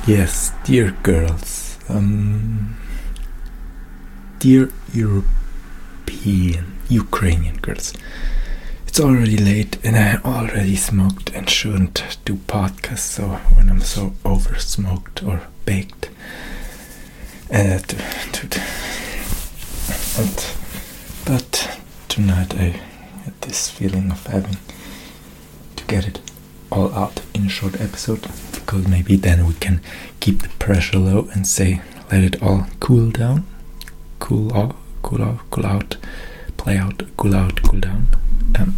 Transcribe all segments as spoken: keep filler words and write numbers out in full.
Yes, dear girls, um, dear European, Ukrainian girls, it's already late and I already smoked and shouldn't do podcasts, so when I'm so over smoked or baked, uh, to, to, and, but tonight I had this feeling of having to get it all out in a short episode, because maybe then we can keep the pressure low and say let it all cool down, cool off, cool off, cool out, play out, cool out, cool down. Um,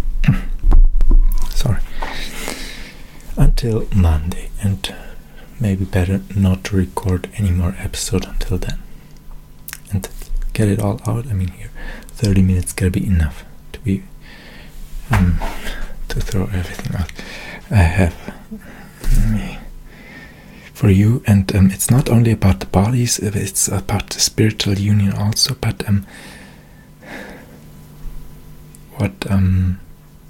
sorry. Until Monday, and maybe better not to record any more episode until then, and get it all out. I mean, here thirty minutes gotta be enough to be um to throw everything out I have me for you. And um, it's not only about the bodies, it's about the spiritual union also, but um what um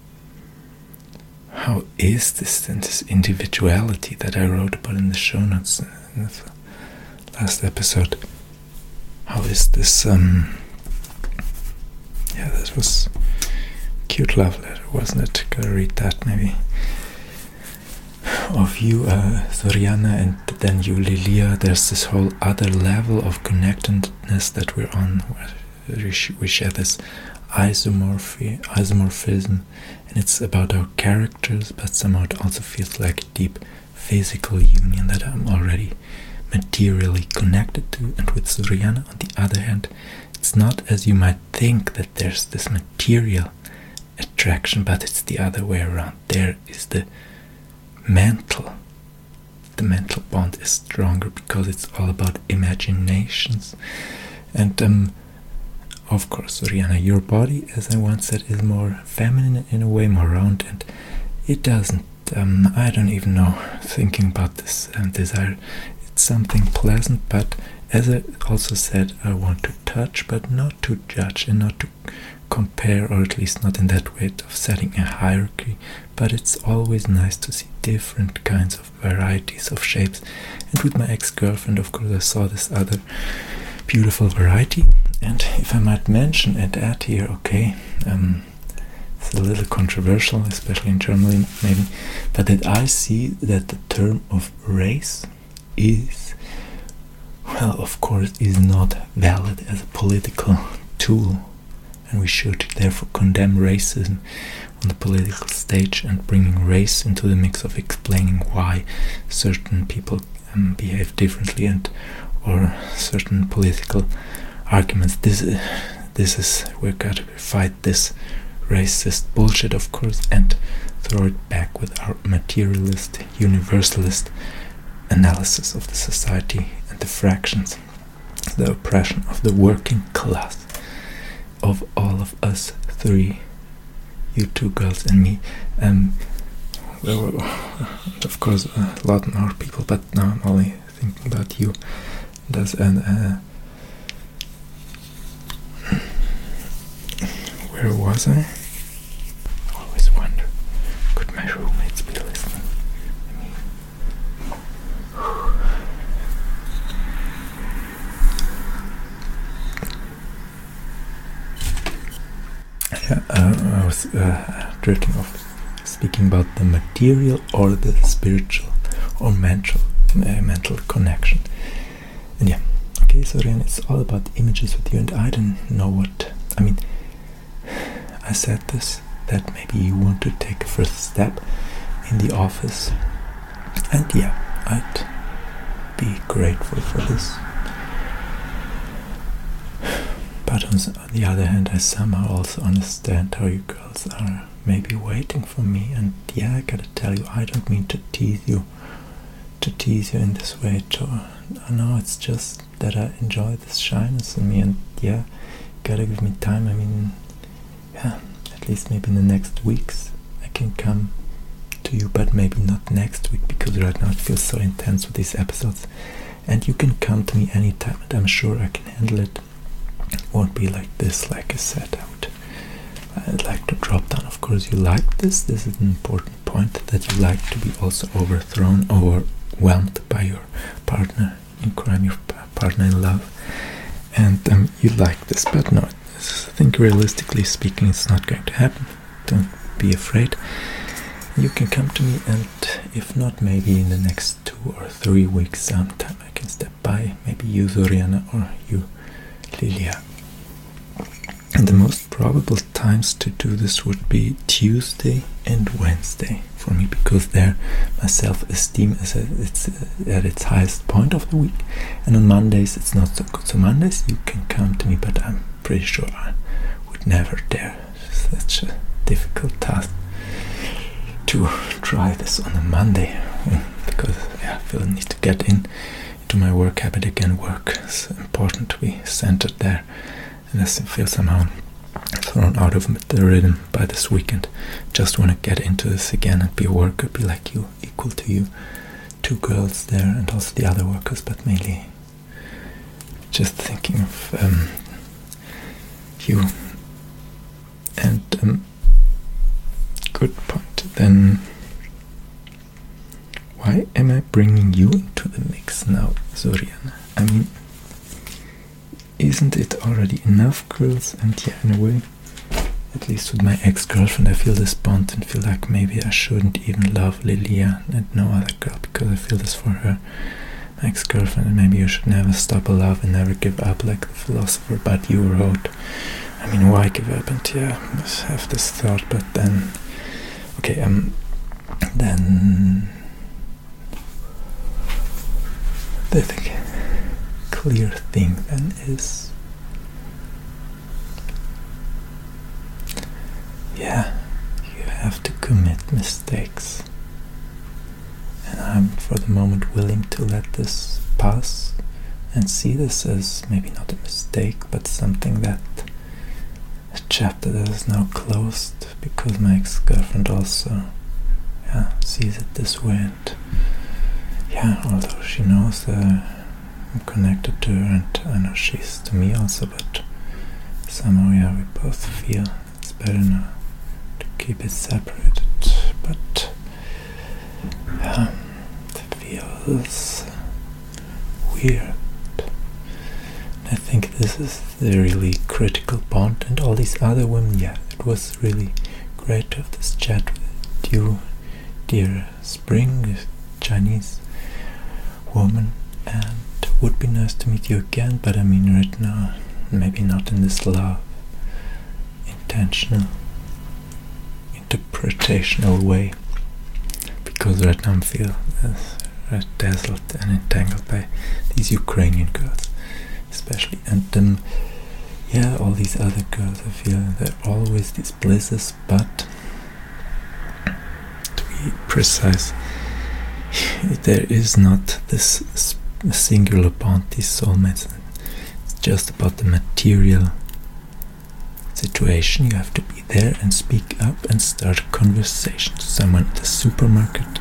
how is this and this individuality that I wrote about in the show notes in the last episode, how is this um yeah, this was cute love letter, wasn't it? Gotta read that maybe. Of you, uh, Soriana, and then you, Lilia. There's this whole other level of connectedness that we're on, where we, sh- we share this isomorphy, isomorphism, and it's about our characters, but somehow it also feels like a deep physical union that I'm already materially connected to. And with Soriana, on the other hand, it's not as you might think that there's this material attraction, but it's the other way around. There is the mental. The mental bond is stronger because it's all about imaginations. And um, of course, Soriana, your body, as I once said, is more feminine in a way, more round, and it doesn't, um, I don't even know, thinking about this um, desire, it's something pleasant, but as I also said, I want to touch, but not to judge and not to compare, or at least not in that way of setting a hierarchy, but it's always nice to see different kinds of varieties of shapes. And with my ex-girlfriend, of course, I saw this other beautiful variety. And if I might mention and add here, okay, um, it's a little controversial, especially in Germany maybe, but that I see that the term of race is, well, of course, is not valid as a political tool, and we should therefore condemn racism on the political stage and bringing race into the mix of explaining why certain people um, behave differently, and or certain political arguments. This is, this is we've got to fight this racist bullshit, of course, and throw it back with our materialist, universalist analysis of the society and the fractions, the oppression of the working class, of all of us three, you two girls and me. Um, there were, of course, a lot more people, but now I'm only thinking about you. Does and uh, where was I? I always wonder, could my roommates be listening? I mean, yeah, uh, I was uh, drifting off, speaking about the material or the spiritual or mental, uh, mental connection. And yeah, okay, so then it's all about images with you, and I don't know what, I mean, I said this, that maybe you want to take a first step in the office, and yeah, I'd be grateful for this. But on the other hand, I somehow also understand how you girls are maybe waiting for me, and yeah, I gotta tell you, I don't mean to tease you, to tease you in this way, to, no, it's just that I enjoy this shyness in me, and yeah, gotta give me time. I mean, yeah, at least maybe in the next weeks I can come to you, but maybe not next week, because right now it feels so intense with these episodes. And you can come to me anytime, and I'm sure I can handle it. It won't be like this, like I said. I would, I'd like to drop down. Of course, you like this. This is an important point, that you like to be also overthrown, over whelmed by your partner in crime, your partner in love, and um, you like this, but no, I think realistically speaking it's not going to happen. Don't be afraid. You can come to me, and if not, maybe in the next two or three weeks sometime I can step by, maybe you Zoriana or you Lilia. And the most probable times to do this would be Tuesday and Wednesday for me, because there my self-esteem is at its, uh, at its highest point of the week, and on Mondays it's not so good. So Mondays you can come to me, but I'm pretty sure I would never dare. Such a difficult task to try this on a Monday, because yeah, I feel I need to get in into my work habit again. Work is important to be centered there, and I feel somehow thrown out of the rhythm by this weekend. Just want to get into this again and be a worker, be like you, equal to you. Two girls there, and also the other workers, but mainly just thinking of um, you. And um, good point. Then why am I bringing you into the mix now, Zoriana? I mean, isn't it already enough girls? And yeah, in a way, at least with my ex-girlfriend, I feel this bond and feel like maybe I shouldn't even love Lilia and no other girl, because I feel this for her, my ex-girlfriend, and maybe you should never stop a love and never give up, like the philosopher but you wrote. I mean, why give up? And yeah, I must have this thought, but then okay, um then the thing, clear thing then is, yeah, you have to commit mistakes, and I'm for the moment willing to let this pass and see this as maybe not a mistake, but something that, a chapter that is now closed, because my ex-girlfriend also yeah, sees it this way, and yeah, although she knows that I'm connected to her and I know she's to me also, but somehow yeah, we both feel it's better now to keep it separated, but yeah, it feels weird. I think this is the really critical bond, and all these other women, yeah, it was really great to have this chat with you, dear Spring, this Chinese woman, and would be nice to meet you again, but I mean right now, maybe not in this love, intentional, interpretational way, because right now I feel uh, dazzled and entangled by these Ukrainian girls, especially, and um, yeah, all these other girls, I feel they're always these blisses, but to be precise, there is not this singular bond, these soulmates. It's just about the material situation. You have to be there and speak up and start a conversation to someone at the supermarket,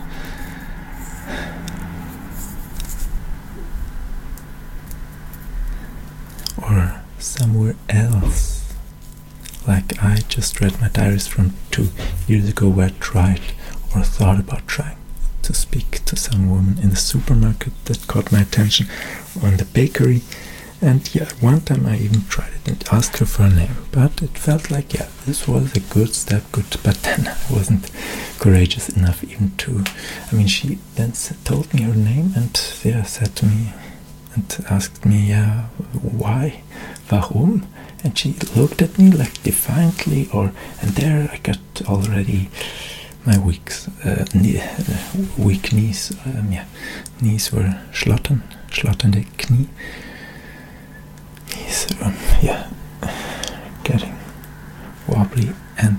or somewhere else. Like I just read my diaries from two years ago where I tried or thought about trying to speak to some woman in the supermarket that caught my attention, or in the bakery, and yeah, one time I even tried it and asked her for a name, but it felt like yeah, this was a good step, good, but then I wasn't courageous enough even to, I mean, she then told me her name and yeah, said to me and asked me, yeah, why, warum? And she looked at me like defiantly, or, and there I got already my weeks, uh, knee, uh, weak knees, um, yeah, knees were schlottern, schlotternde Knie, knees, um, yeah, getting wobbly, and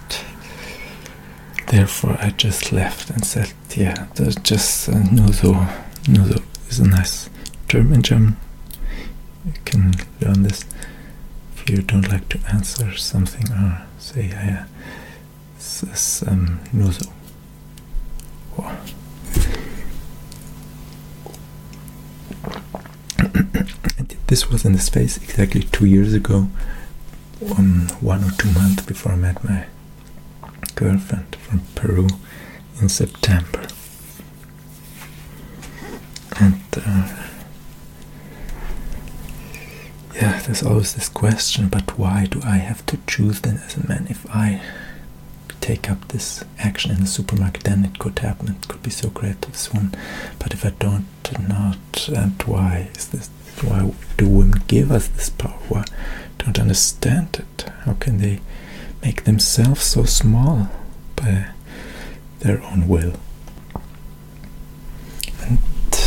therefore I just left and said, yeah, there's just uh, nur so, nur so is a nice term in German. You can learn this if you don't like to answer something or say, yeah, yeah. This is um, nur so. Wow. This was in the space exactly two years ago, um, one or two months before I met my girlfriend from Peru in September. uh, yeah, there's always this question, but why do I have to choose then as a man? If I take up this action in the supermarket, then it could happen, it could be so great to this woman. But if I don't, not, and why is this? Why do women give us this power? Why? I don't understand it. How can they make themselves so small by their own will? And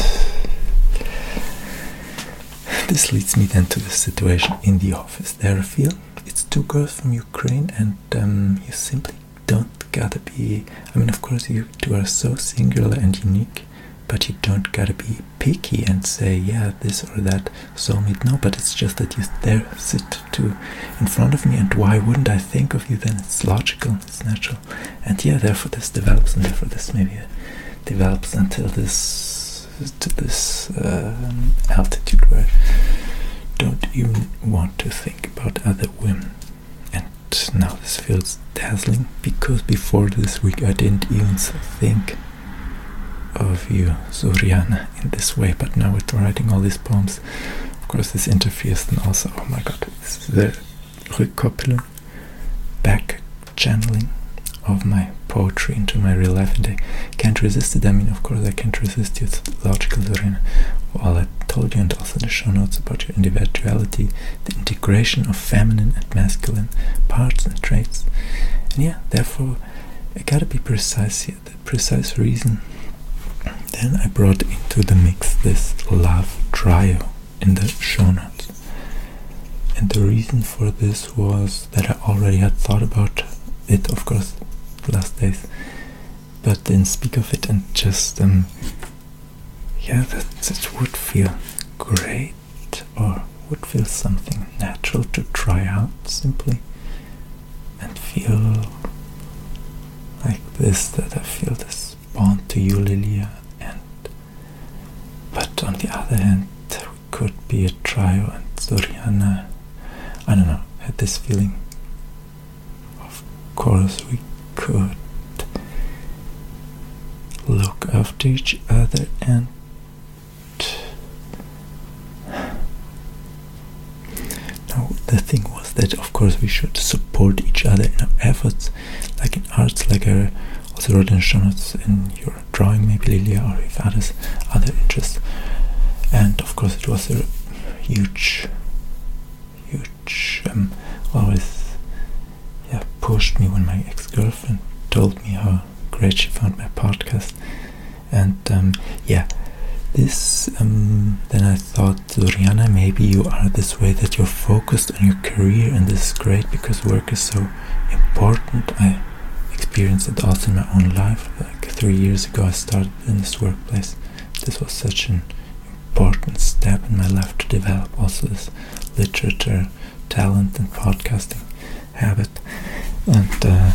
this leads me then to the situation in the office. There I feel it's two girls from Ukraine, and um, you simply don't gotta be, I mean, of course you two are so singular and unique, but you don't gotta be picky and say, yeah, this or that soulmate. No, but it's just that you there sit to in front of me, and why wouldn't I think of you then? It's logical, it's natural. And yeah, therefore this develops, and therefore this maybe uh, develops until this to this uh, altitude where I don't even want to think about other women. And now this feels dazzling, because before this week I didn't even think of you, Zoriana, in this way. But now with writing all these poems, of course this interferes, and also, oh my god, this is the Rückkopplung, back channeling of my poetry into my real life, and I can't resist it. I mean, of course I can't resist you. It's logical, Zoriana. All I told you, and also the show notes about your individuality, the integration of feminine and masculine parts and traits. And yeah, therefore I gotta be precise here. The precise reason then I brought into the mix this love trio in the show notes. And the reason for this was that I already had thought about it, of course, the last days, but didn't speak of it, and just um yeah, that it would feel great, or would feel something natural to try out simply, and feel like this, that I feel this bond to you, Lilia. And but on the other hand, we could be a trio, and Zoriana, I don't know, had this feeling. Of course we could look after each other, and no, the thing was that of course we should support each other in our efforts, like in arts, like I also wrote in the show notes, in your drawing maybe, Lilia, or if others other interests. And of course it was a huge huge um, always yeah pushed me when my ex-girlfriend told me how great she found my podcast. And um, yeah, this um, then I thought, Zoriana, maybe you are this way, that you're focused on your career, and this is great because work is so important. I experienced it also in my own life. Like three years ago I started in this workplace. This was such an important step in my life to develop also this literature talent and podcasting habit. And uh,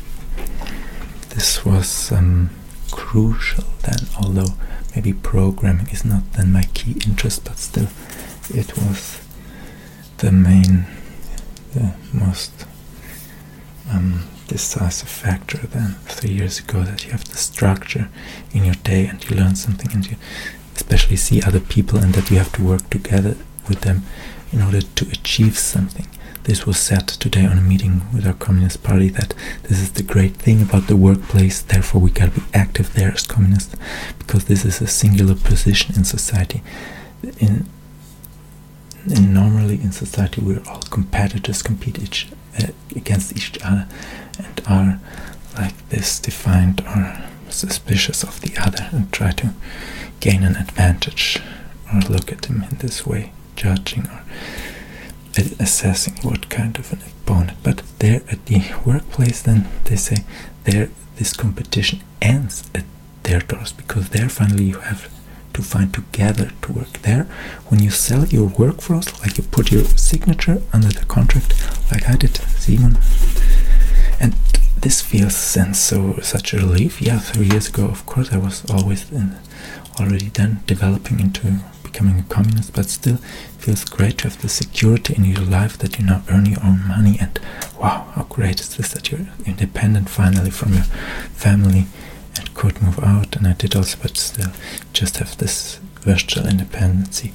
this was um, crucial then, although maybe programming is not then my key interest, but still it was the main, the most um, decisive factor then three years ago, that you have the structure in your day and you learn something, and you especially see other people, and that you have to work together with them in order to achieve something. This was said today on a meeting with our Communist Party, that this is the great thing about the workplace, therefore we gotta be active there as communists, because this is a singular position in society. In, in normally in society we're all competitors, compete each uh, against each other, and are like this defined, or suspicious of the other, and try to gain an advantage, or look at him in this way, judging or assessing what kind of an opponent. But there at the workplace, then they say there this competition ends at their doors, because there finally you have to find together to work. There, when you sell your work for us, like you put your signature under the contract, like I did, Simon, and this feels then so such a relief. Yeah, three years ago, of course, I was always in, already then developing into becoming a communist, but still it feels great to have the security in your life, that you now earn your own money, and wow, how great is this, that you're independent finally from your family and could move out. And I did also, but still just have this virtual independency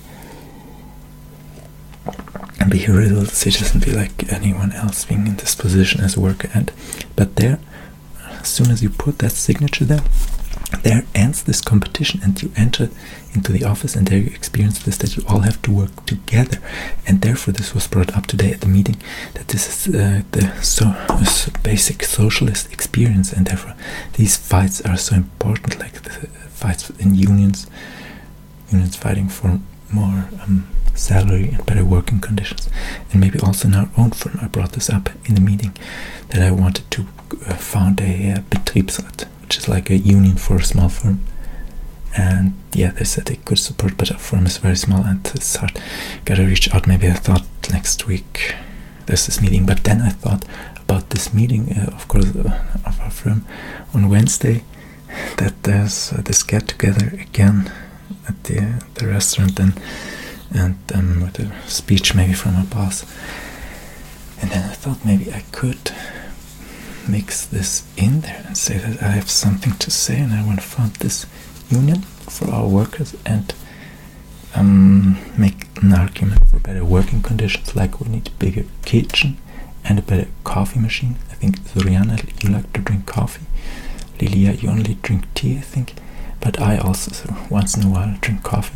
and be a real citizen, be like anyone else being in this position as a worker. And but there, as soon as you put that signature there, there ends this competition, and you enter into the office, and there you experience this, that you all have to work together. And therefore this was brought up today at the meeting, that this is uh, the so, uh, so basic socialist experience, and therefore these fights are so important, like the fights in unions, unions fighting for more um, salary and better working conditions. And maybe also in our own firm, I brought this up in the meeting, that I wanted to uh, found a uh, Betriebsrat, which is like a union for a small firm. And yeah, they said they could support, but our firm is very small and it's hard. Gotta reach out. Maybe I thought next week there's this meeting, but then I thought about this meeting, uh, of course, uh, of our firm on Wednesday, that there's uh, this get together again at the uh, the restaurant, and and um, with a speech maybe from our boss. And then I thought maybe I could mix this in there and say that I have something to say, and I want to found this union for our workers, and um, make an argument for better working conditions, like we need a bigger kitchen and a better coffee machine. I think, Zoriana, you like to drink coffee. Lilia, you only drink tea, I think. But I also, so once in a while, drink coffee.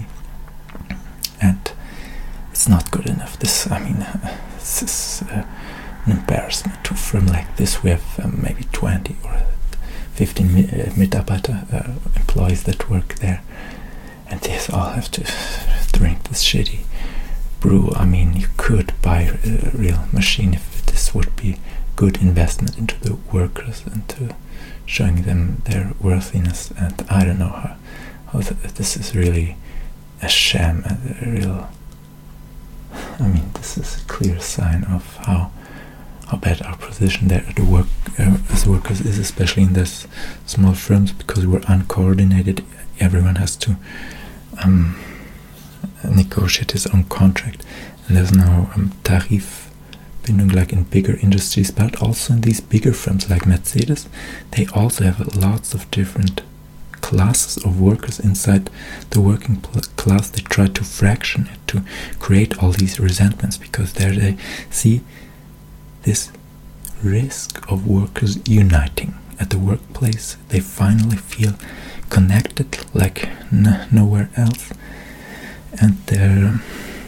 And it's not good enough. This, I mean, uh, this is uh, an embarrassment to a firm like this. We have um, maybe twenty or fifteen mi uh, Mitarbeiter, uh, employees that work there, and they all have to drink this shitty brew. I mean, you could buy a real machine if this would be good investment into the workers and to showing them their worthiness. And I don't know how, how th this is really a sham, a real. I mean, this is a clear sign of how how bad our position there at the work uh, as workers is, especially in these small firms, because we're uncoordinated. Everyone has to um, negotiate his own contract, and there's no um, Tarifbindung like in bigger industries, but also in these bigger firms like Mercedes. They also have lots of different classes of workers inside the working class. They try to fraction it, to create all these resentments, because there they see this risk of workers uniting at the workplace. They finally feel connected like n nowhere else, and there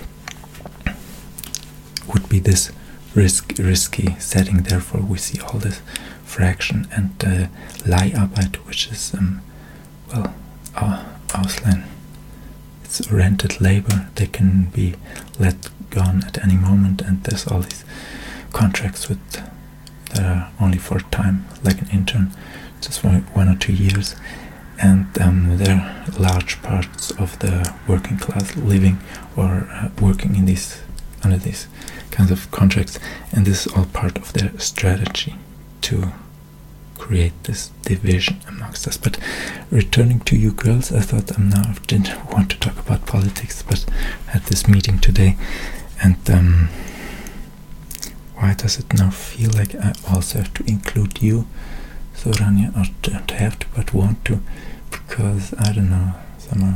would be this risk risky setting. Therefore we see all this fraction and uh, Leiharbeit, which is um, well, uh, Ausleihen. It's rented labor. They can be let gone at any moment, and there's all these contracts with that are only for a time, like an intern, just for one or two years. And um, there are large parts of the working class living or uh, working in these under these kinds of contracts, and this is all part of their strategy to create this division amongst us. But returning to you girls, I thought um, now I didn't want to talk about politics, but I had this meeting today, and um, why does it now feel like I also have to include you, Sorania, or don't have to but want to, because I don't know, somehow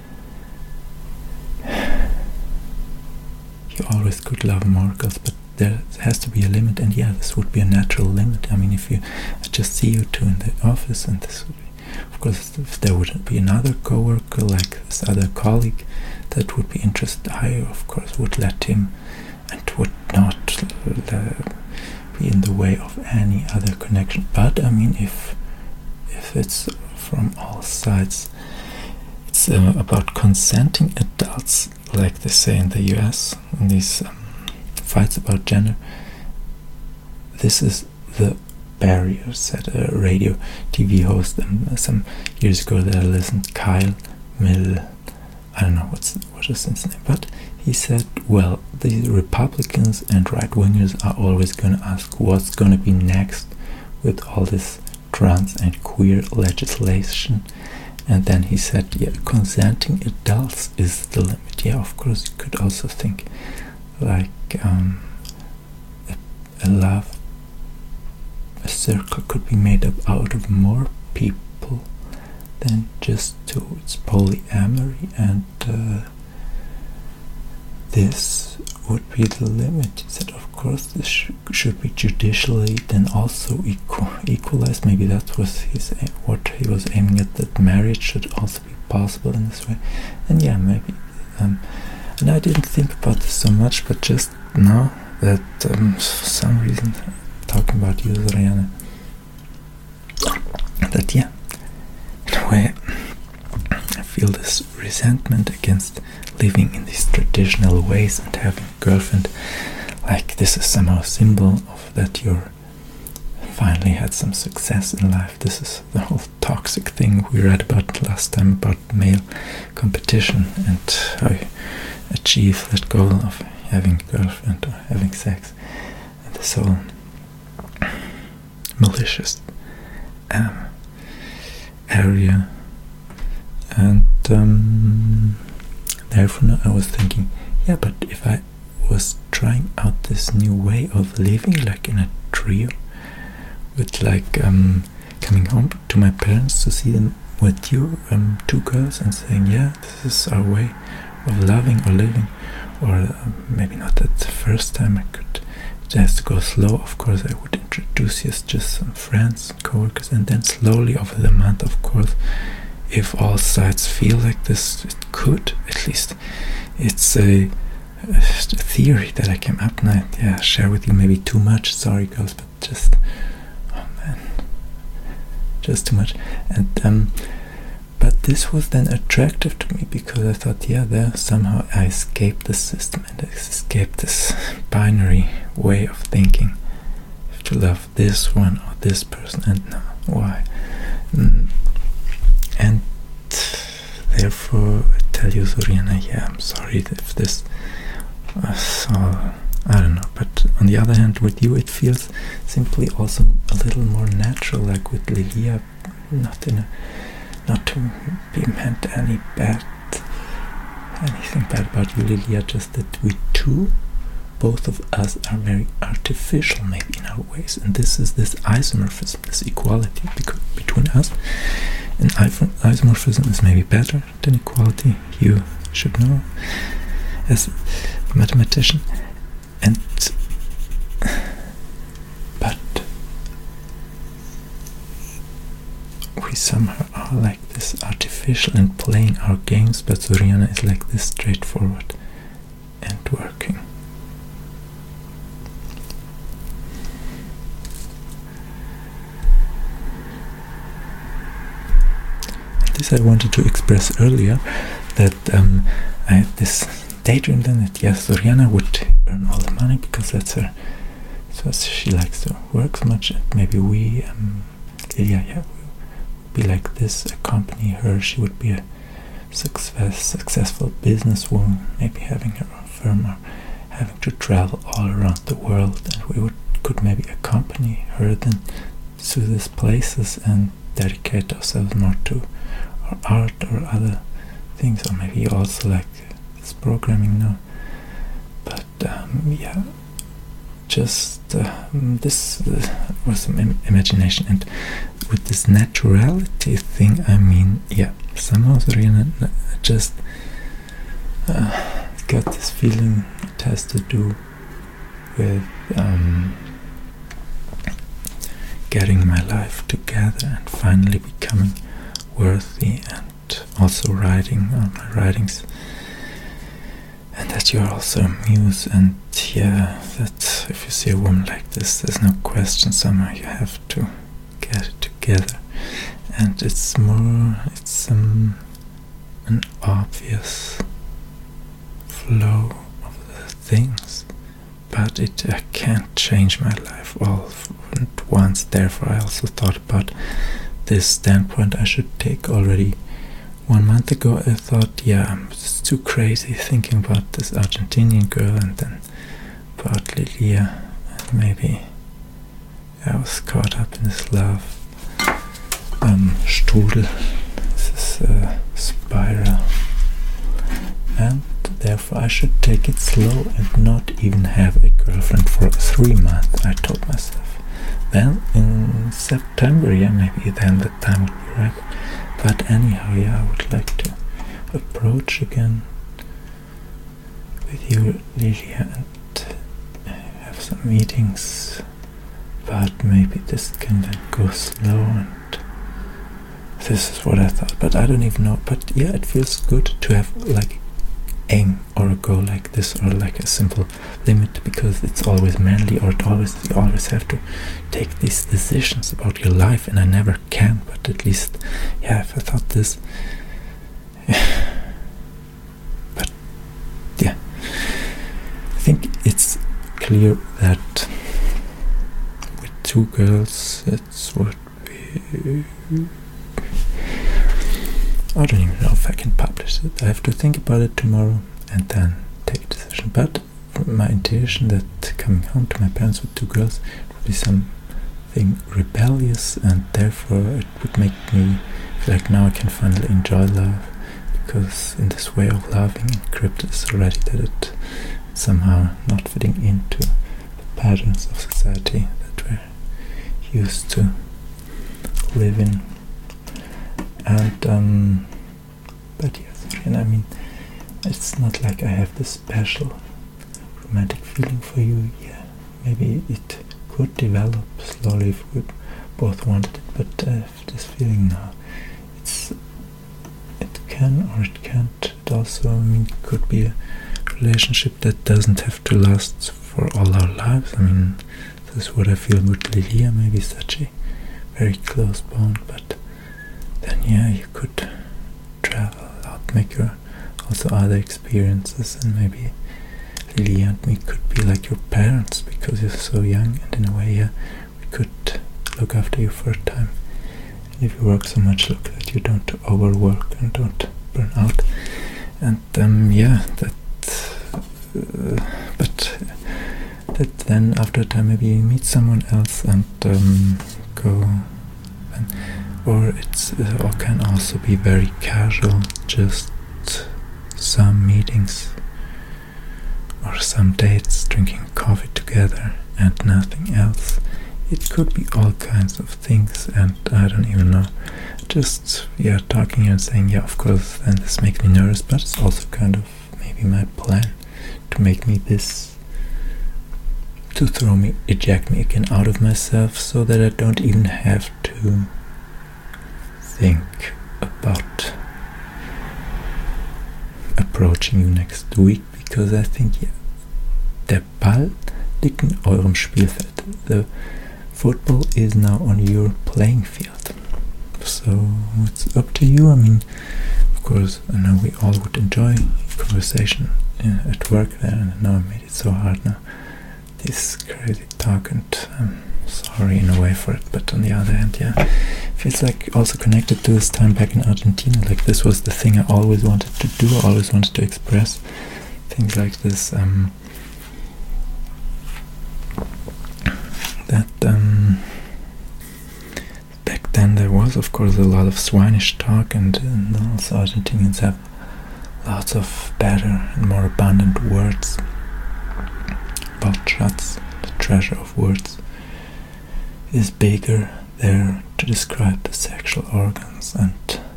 you always could love more girls, but there has to be a limit, and yeah, this would be a natural limit. I mean, if you I just see you two in the office, and this would be, of course, if there would be another co-worker like this other colleague that would be interested, I of course would let him, and would not uh, be in the way of any other connection. But I mean, if if it's from all sides, it's uh, about consenting adults, like they say in the U S in these um, fights about gender. This is the barrier, said a radio T V host um, some years ago that I listened, Kyle Mill, I don't know what's what is his name, but he said, well, the Republicans and right-wingers are always going to ask what's going to be next with all this trans and queer legislation. And then he said, yeah, consenting adults is the limit. Yeah, of course, you could also think like um, a, a love, a circle could be made up out of more people then just towards polyamory, and uh, this would be the limit. He said, of course, this sh should be judicially then also equal equalized. Maybe that was his what he was aiming at, that marriage should also be possible in this way. And yeah, maybe. Um, and I didn't think about this so much, but just now that um, for some reason, talking about you, Zoriana, that yeah, in a way, I feel this resentment against living in these traditional ways and having a girlfriend, like this is somehow a symbol of that you're finally had some success in life. This is the whole toxic thing we read about last time about male competition and how you achieve that goal of having a girlfriend or having sex, and this whole malicious um, area. And um, therefore I was thinking, yeah, but if I was trying out this new way of living, like in a trio, with like um, coming home to my parents to see them with you, um, two girls, and saying, yeah, this is our way of loving or living, or uh, maybe not at the first time. I could, it has to go slow, of course. I would introduce you as just some friends, co-workers, and then slowly over the month, of course, if all sides feel like this, it could, at least it's a, a theory that I came up and I yeah, share with you. Maybe too much, sorry girls, but just, oh man, just too much. And um, but this was then attractive to me because I thought, yeah, there somehow I escaped the system and I escaped this binary way of thinking. I have to love this one or this person, and no, why? Mm. And therefore I tell you, Zoriana, yeah, I'm sorry if this was all, I don't know, but on the other hand, with you it feels simply also a little more natural, like with Lilia, not in a, not to be meant any bad, anything bad about you, Lilia, just that we two, both of us, are very artificial maybe in our ways, and this is this isomorphism, this equality between us. And isomorphism is maybe better than equality, you should know as a mathematician. And but we somehow are like this artificial and playing our games, but Zoriana is like this straightforward and working. This I wanted to express earlier, that um, I had this daydream then that yes, Zoriana would earn all the money because that's her, so she likes to work so much, and maybe we, um, Lilia, yeah, would be like this, accompany her. She would be a success, successful businesswoman, maybe having her own firm or having to travel all around the world, and we would could maybe accompany her then to these places and dedicate ourselves more to our art or other things, or maybe also like this programming now. But um, yeah, just uh, this uh, was some im imagination, and with this naturality thing, I mean, yeah, somehow Zoriana just uh, got this feeling it has to do with um, getting my life together and finally becoming worthy, and also writing on my writings, and that you're also a muse. And yeah, that if you see a woman like this, there's no question, somehow you have to get it together. And it's more, it's um, an obvious flow of the things, but it I can't change my life all at once. Therefore I also thought about this standpoint I should take already one month ago. I thought, yeah, it's too crazy thinking about this Argentinian girl, and then about Lilia, and maybe I was caught up in this love um, strudel, this is a spiral, and therefore I should take it slow and not even have a girlfriend for three months, I told myself. Then in September, yeah, maybe then the time would be right. but anyhow, yeah, I would like to approach again with you, Lilia, and uh, have some meetings, but maybe this can then go slow, and this is what I thought, but I don't even know. But yeah, it feels good to have like aim or a goal like this, or like a simple limit, because it's always manly, or it always you always have to take these decisions about your life, and I never can. But at least, yeah, if I thought this, but yeah, I think it's clear that with two girls, it's what we. I don't even know if I can publish it. I have to think about it tomorrow and then take a decision. But my intuition that coming home to my parents with two girls would be something rebellious, and therefore it would make me feel like now I can finally enjoy love, because in this way of loving, encrypted is already that it somehow not fitting into the patterns of society that we're used to live in. And um, but yes, and I mean, it's not like I have this special romantic feeling for you. Yeah, maybe it could develop slowly if we both wanted it, but I have this feeling now. It's it can or it can't. It also, I mean, could be a relationship that doesn't have to last for all our lives. I mean, this is what I feel with Lilia. Maybe such a very close bond, but then yeah, you could travel out, make your also other experiences, and maybe Lily and me could be like your parents, because you're so young, and in a way, yeah, we could look after you for a time. And if you work so much, look that you don't overwork and don't burn out. And um, yeah, that uh, but that then after a time maybe you meet someone else and um, go and or it's uh, or can also be very casual, just some meetings or some dates, drinking coffee together and nothing else. It could be all kinds of things, and I don't even know. Just yeah, talking and saying yeah, of course. Then this makes me nervous, but it's also kind of maybe my plan to make me this, to throw me, eject me again out of myself, so that I don't even have to think about approaching you next week, because I think yeah, der Ball liegt in eurem Spielfeld. The football is now on your playing field. So it's up to you. I mean, of course, I know we all would enjoy conversation uh, at work there, and I know I made it so hard now. This crazy talk, and I'm sorry in a way for it, but on the other hand, yeah, feels like also connected to this time back in Argentina. Like this was the thing I always wanted to do, I always wanted to express things like this. Um, that um, back then there was, of course, a lot of swinish talk, and, and also Argentinians have lots of better and more abundant words. Wortschatz, the treasure of words, is bigger there to describe the sexual organs, and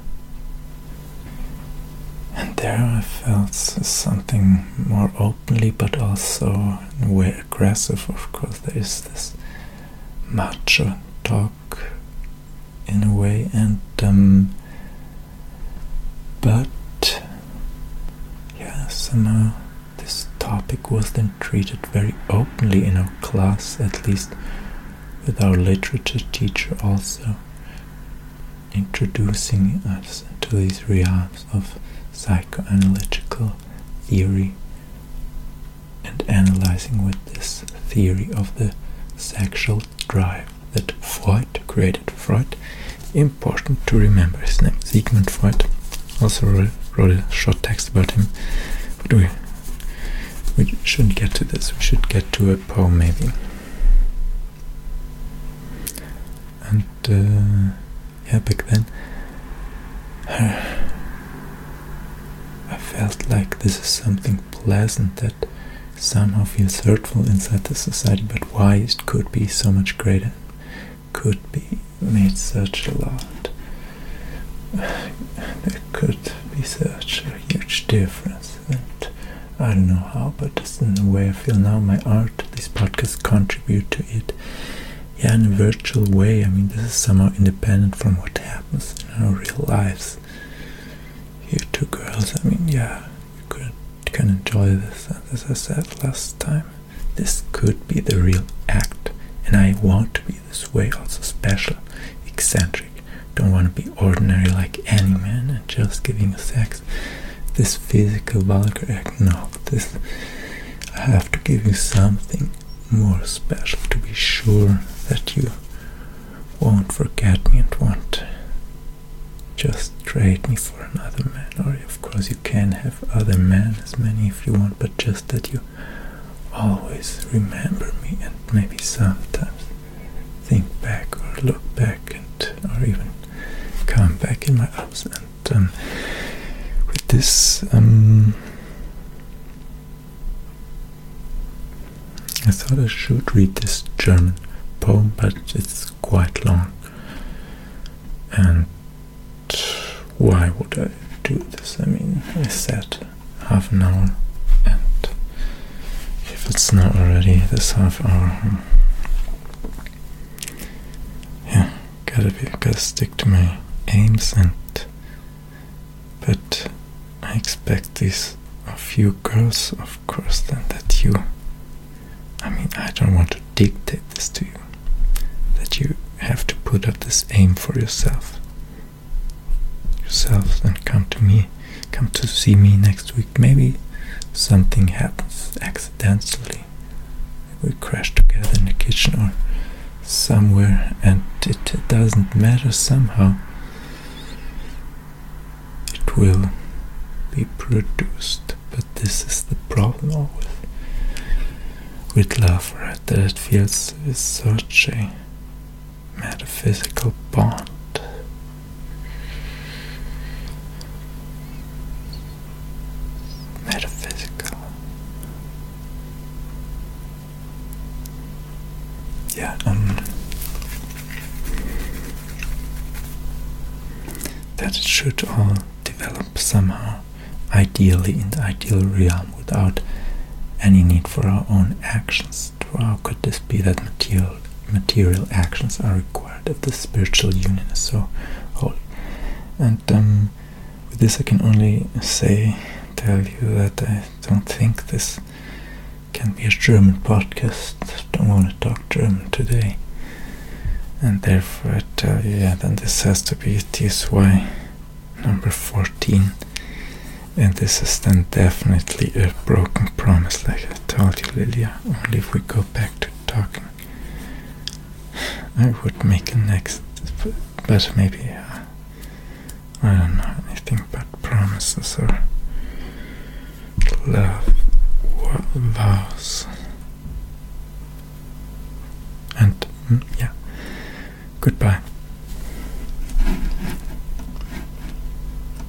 and there I felt something more openly, but also in a way aggressive. Of course, there is this macho talk in a way, and um, but yeah, somehow this topic was then treated very openly in our class, at least with our literature teacher also introducing us into these realms of psychoanalytical theory and analyzing with this theory of the sexual drive that Freud created. Freud, important to remember his name, Sigmund Freud. Also wrote, wrote a short text about him, but we we shouldn't get to this. We should get to a poem maybe. And uh, yeah, back then I felt like this is something pleasant that somehow feels hurtful inside the society, but why it could be so much greater, could be made such a lot there could be such a huge difference, and I don't know how, but just in the way I feel now, my art, these podcasts contribute to it. Yeah, in a virtual way. I mean, this is somehow independent from what happens in our real lives. You two girls, I mean, yeah, you could, can enjoy this, and as I said last time, this could be the real act, and I want to be this way, also special, eccentric. Don't want to be ordinary like any man and just giving you sex. This physical vulgar act, no, this, I have to give you something more special to be sure that you won't forget me and won't just trade me for another man. Or of course you can have other men, as many if you want, but just that you always remember me and maybe sometimes think back or look back and or even come back in my arms. And um, with this um, I thought I should read this German poem, but it's quite long, and why would I do this? I mean, I said half an hour, and if it's not already this half hour, yeah, gotta be, gotta stick to my aims, and but I expect these of you girls, of course, then that you, I mean, I don't want to dictate this to you, that you have to put up this aim for yourself, yourselves, and come to me, come to see me next week. Maybe something happens accidentally, we crash together in the kitchen or somewhere, and it, it doesn't matter, somehow it will be produced. But this is the problem always with love, right? That it feels with such a metaphysical bond. Metaphysical. Yeah, um that it should all develop somehow ideally in the ideal realm without any need for our own actions. How could this be that material material actions are required if the spiritual union is so holy? And um, with this I can only say, tell you that I don't think this can be a German podcast. Don't want to talk German today, and therefore I tell you, yeah, then this has to be T S Y number fourteen. And this is then definitely a broken promise, like I told you, Lilia. Only if we go back to talking, I would make a next, but maybe, uh, I don't know anything but promises or love vows. And, mm, yeah, goodbye.